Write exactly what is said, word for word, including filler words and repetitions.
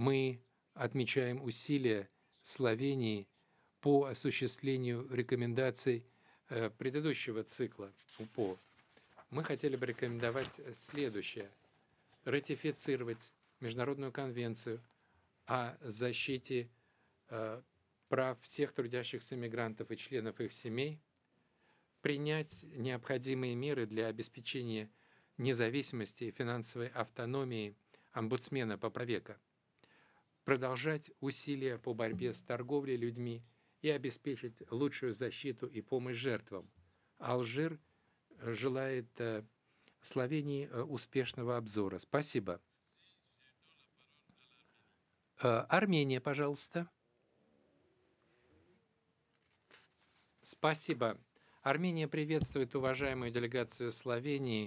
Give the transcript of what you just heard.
Мы отмечаем усилия Словении по осуществлению рекомендаций э, предыдущего цикла УПО. Мы хотели бы рекомендовать следующее. Ратифицировать Международную конвенцию о защите э, прав всех трудящихся мигрантов и членов их семей, принять необходимые меры для обеспечения независимости и финансовой автономии омбудсмена по правам человека, продолжать усилия по борьбе с торговлей людьми и обеспечить лучшую защиту и помощь жертвам. Алжир желает э, Словении э, успешного обзора. Спасибо. Э, Армения, пожалуйста. Спасибо. Армения приветствует уважаемую делегацию Словении